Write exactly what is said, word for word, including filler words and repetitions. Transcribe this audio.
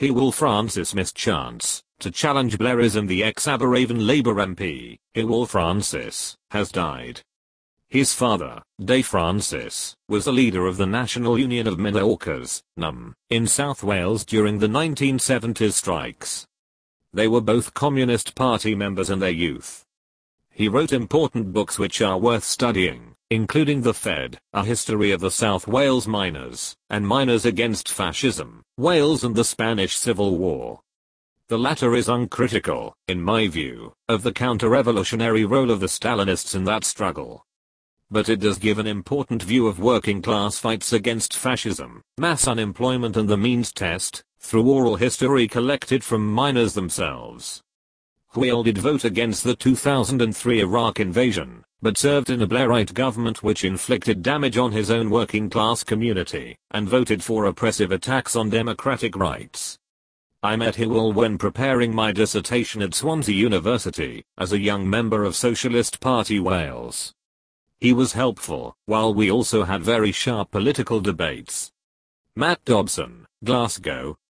Hywel Francis missed chance to challenge Blairism. The ex-Aberavon Labour M P, Hywel Francis, has died. His father, Dave Francis, was a leader of the National Union of Minorcas, N U M, in South Wales during the nineteen seventies strikes. They were both Communist Party members in their youth. He wrote important books which are worth studying, including The Fed, A History of the South Wales Miners, and Miners Against Fascism, Wales and the Spanish Civil War. The latter is uncritical, in my view, of the counter-revolutionary role of the Stalinists in that struggle. But it does give an important view of working-class fights against fascism, mass unemployment and the means test, through oral history collected from miners themselves. Hywel did vote against the two thousand three Iraq invasion, but served in a Blairite government which inflicted damage on his own working-class community, and voted for oppressive attacks on democratic rights. I met Hywel when preparing my dissertation at Swansea University, as a young member of Socialist Party Wales. He was helpful, while we also had very sharp political debates. Matt Dobson, Glasgow,